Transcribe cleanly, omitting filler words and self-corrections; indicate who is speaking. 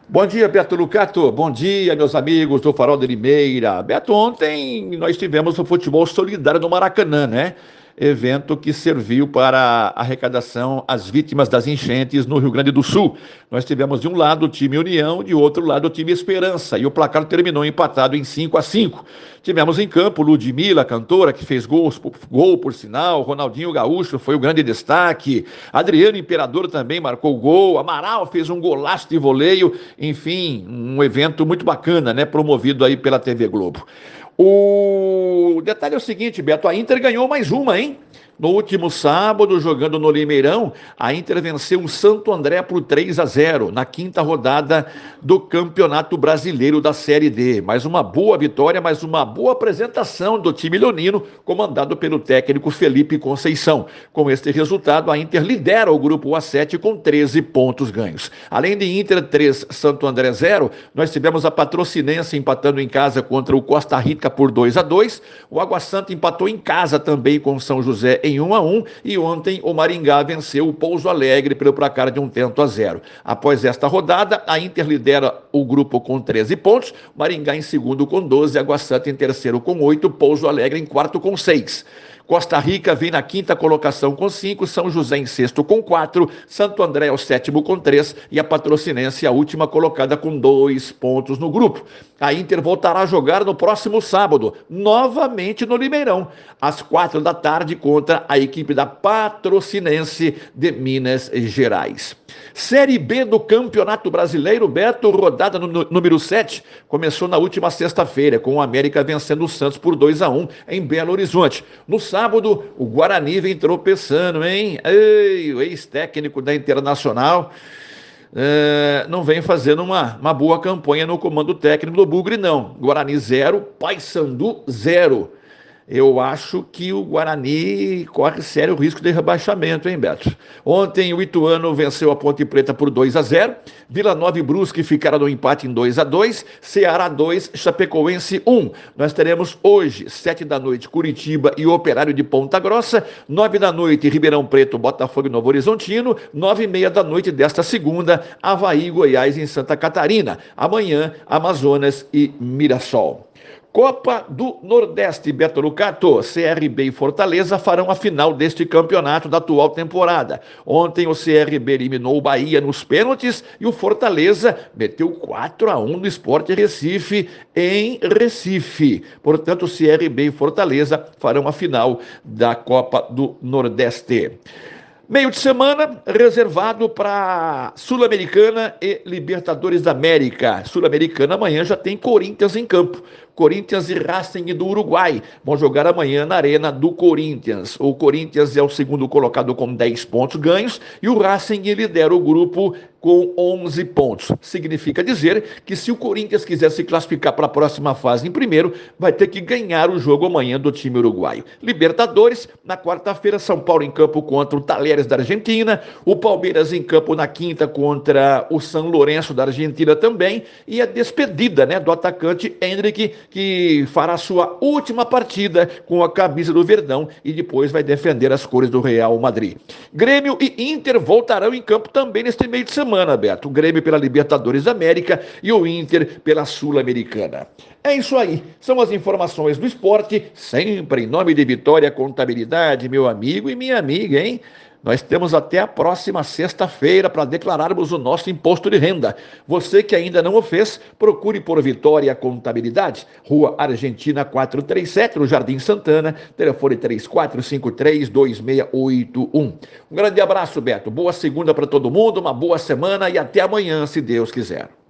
Speaker 1: Bom dia, Beto Lucato. Bom dia, meus amigos do Farol de Limeira. Beto, ontem nós tivemos o futebol solidário no Maracanã, né? Evento que serviu para arrecadação às vítimas das enchentes no Rio Grande do Sul. Nós tivemos de um lado o time União, de outro lado o time Esperança, e o placar terminou empatado em 5-5. Tivemos em campo Ludmilla, cantora, que fez gol por sinal, Ronaldinho Gaúcho foi o grande destaque, Adriano Imperador também marcou gol, Amaral fez um golaço de voleio, enfim, um evento muito bacana, né? Promovido aí pela TV Globo. O detalhe é o seguinte, Beto, a Inter ganhou mais uma, hein? No último sábado, jogando no Limeirão, a Inter venceu o Santo André por 3-0 na quinta rodada do Campeonato Brasileiro da Série D. Mais uma boa vitória, mais uma boa apresentação do time leonino, comandado pelo técnico Felipe Conceição. Com este resultado, a Inter lidera o grupo A7 com 13 pontos ganhos. Além de Inter 3, Santo André 0, nós tivemos a Patrocinense empatando em casa contra o Costa Rica por 2-2. O Água Santa empatou em casa também com o São José em 1-1, e ontem o Maringá venceu o Pouso Alegre pelo placar de 1-0. Após esta rodada, a Inter lidera o grupo com 13 pontos, Maringá em segundo com 12, Água Santa em terceiro com 8, Pouso Alegre em quarto com 6. Costa Rica vem na quinta colocação com 5, São José em sexto com 4, Santo André é o sétimo com 3 e a Patrocinense a última colocada com 2 pontos no grupo. A Inter voltará a jogar no próximo sábado, novamente no Limeirão, às 4 da tarde contra a equipe da Patrocinense de Minas Gerais. Série B do Campeonato Brasileiro, Beto, rodada número 7, começou na última sexta-feira, com o América vencendo o Santos por 2-1 em Belo Horizonte. No sábado, o Guarani vem tropeçando, hein? Ei, o ex-técnico da Internacional não vem fazendo uma boa campanha no comando técnico do Bugre, não. Guarani 0, Paysandu 0. Eu acho que o Guarani corre sério risco de rebaixamento, hein, Beto? Ontem o Ituano venceu a Ponte Preta por 2-0, Vila Nova e Brusque ficaram no empate em 2-2, Ceará 2, Chapecoense 1. Nós teremos hoje, 7 da noite, Curitiba e Operário de Ponta Grossa, 9 da noite, Ribeirão Preto, Botafogo e Novo Horizontino, 9:30 da noite desta segunda, Avaí e Goiás em Santa Catarina. Amanhã, Amazonas e Mirassol. Copa do Nordeste, Beto Lucato, CRB e Fortaleza farão a final deste campeonato da atual temporada. Ontem o CRB eliminou o Bahia nos pênaltis e o Fortaleza meteu 4-1 no Sport Recife em Recife. Portanto, o CRB e Fortaleza farão a final da Copa do Nordeste. Meio de semana reservado para Sul-Americana e Libertadores da América. Sul-Americana amanhã já tem Corinthians em campo. Corinthians e Racing do Uruguai vão jogar amanhã na Arena do Corinthians. O Corinthians é o segundo colocado com 10 pontos ganhos e o Racing lidera o grupo com 11 pontos. Significa dizer que se o Corinthians quiser se classificar para a próxima fase em primeiro, vai ter que ganhar o jogo amanhã do time uruguaio. Libertadores, na quarta-feira, São Paulo em campo contra o Talheres da Argentina, o Palmeiras em campo na quinta contra o São Lourenço da Argentina também, e a despedida, né, do atacante Hendrick, que fará sua última partida com a camisa do Verdão e depois vai defender as cores do Real Madrid. Grêmio e Inter voltarão em campo também neste meio de semana, Beto. O Grêmio pela Libertadores da América e o Inter pela Sul-Americana. É isso aí, são as informações do esporte, sempre em nome de Vitória Contabilidade, meu amigo e minha amiga, hein? Nós temos até a próxima sexta-feira para declararmos o nosso imposto de renda. Você que ainda não o fez, procure por Vitória Contabilidade, Rua Argentina 437, no Jardim Santana, telefone 3453-2681. Um grande abraço, Beto. Boa segunda para todo mundo, uma boa semana e até amanhã, se Deus quiser.